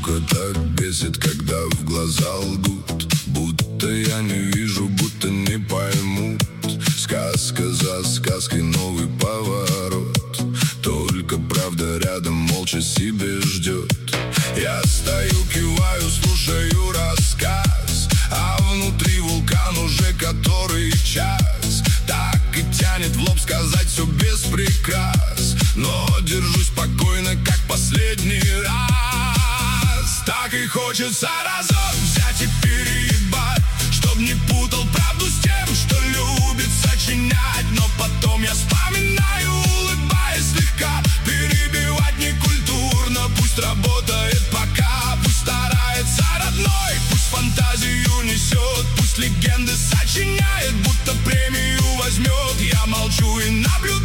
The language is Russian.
Сука, так бесит, когда в глаза лгут. Будто я не вижу, будто не поймут. Сказка за сказкой, новый поворот. Только правда рядом молча себе ждет. Я стою, киваю, слушаю рассказ, а внутри вулкан уже который час. Так и тянет в лоб сказать все без прикрас, но держусь спокойно, как последний раз. Так и хочется разок взять и переебать, чтоб не путал правду с тем, что любит сочинять. Но потом я вспоминаю, улыбаясь слегка, перебивать некультурно, пусть работает пока. Пусть старается родной, пусть фантазию несет, пусть легенды сочиняет, будто премию возьмет. Я молчу и наблюдаю,